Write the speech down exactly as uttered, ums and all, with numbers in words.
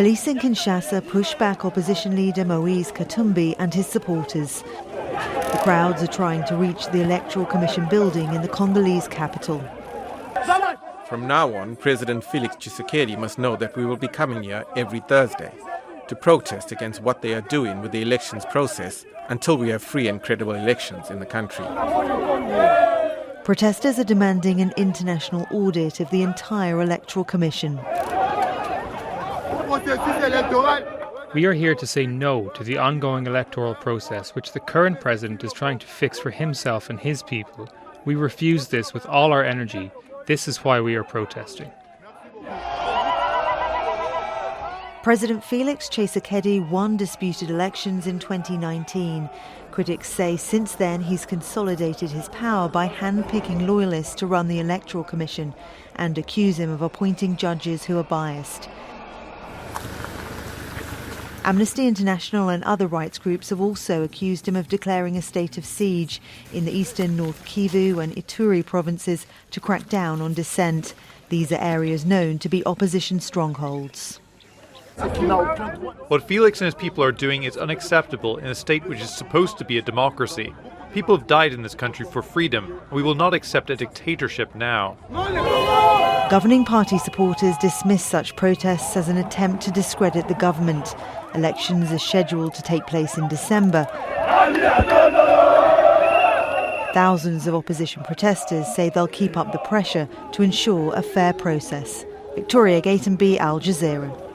Police in Kinshasa push back opposition leader Moise Katumbi and his supporters. The crowds are trying to reach the Electoral Commission building in the Congolese capital. From now on, President Felix Tshisekedi must know that we will be coming here every Thursday to protest against what they are doing with the elections process until we have free and credible elections in the country. Protesters are demanding an international audit of the entire Electoral Commission. We are here to say no to the ongoing electoral process which the current president is trying to fix for himself and his people. We refuse this with all our energy. This is why we are protesting. President Felix Tshisekedi won disputed elections in twenty nineteen. Critics say since then he's consolidated his power by hand-picking loyalists to run the Electoral Commission and accuse him of appointing judges who are biased. Amnesty International and other rights groups have also accused him of declaring a state of siege in the eastern North Kivu and Ituri provinces to crack down on dissent. These are areas known to be opposition strongholds. What Felix and his people are doing is unacceptable in a state which is supposed to be a democracy. People have died in this country for freedom, and we will not accept a dictatorship now. Governing party supporters dismiss such protests as an attempt to discredit the government. Elections are scheduled to take place in December. Thousands of opposition protesters say they'll keep up the pressure to ensure a fair process. Victoria Gatenby, Al Jazeera.